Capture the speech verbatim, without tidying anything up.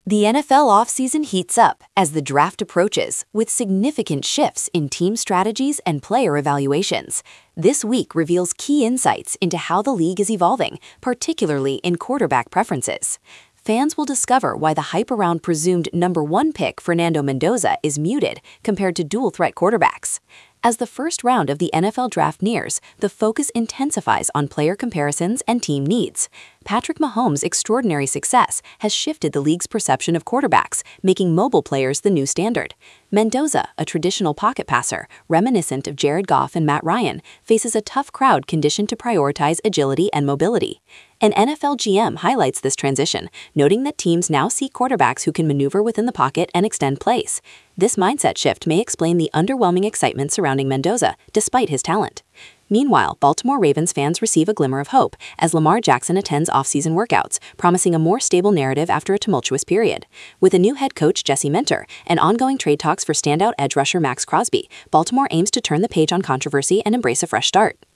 The N F L offseason heats up as the draft approaches, with significant shifts in team strategies and player evaluations. This week reveals key insights into how the league is evolving, particularly in quarterback preferences. Fans will discover why the hype around presumed number one pick Fernando Mendoza is muted compared to dual-threat quarterbacks. As the first round of the N F L draft nears, the focus intensifies on player comparisons and team needs. Patrick Mahomes' extraordinary success has shifted the league's perception of quarterbacks, making mobile players the new standard. Mendoza, a traditional pocket passer, reminiscent of Jared Goff and Matt Ryan, faces a tough crowd conditioned to prioritize agility and mobility. An N F L G M highlights this transition, noting that teams now seek quarterbacks who can maneuver within the pocket and extend plays. This mindset shift may explain the underwhelming excitement surrounding Mendoza, despite his talent. Meanwhile, Baltimore Ravens fans receive a glimmer of hope as Lamar Jackson attends off-season workouts, promising a more stable narrative after a tumultuous period. With a new head coach, Jesse Minter, and ongoing trade talks for standout edge rusher Max Crosby, Baltimore aims to turn the page on controversy and embrace a fresh start.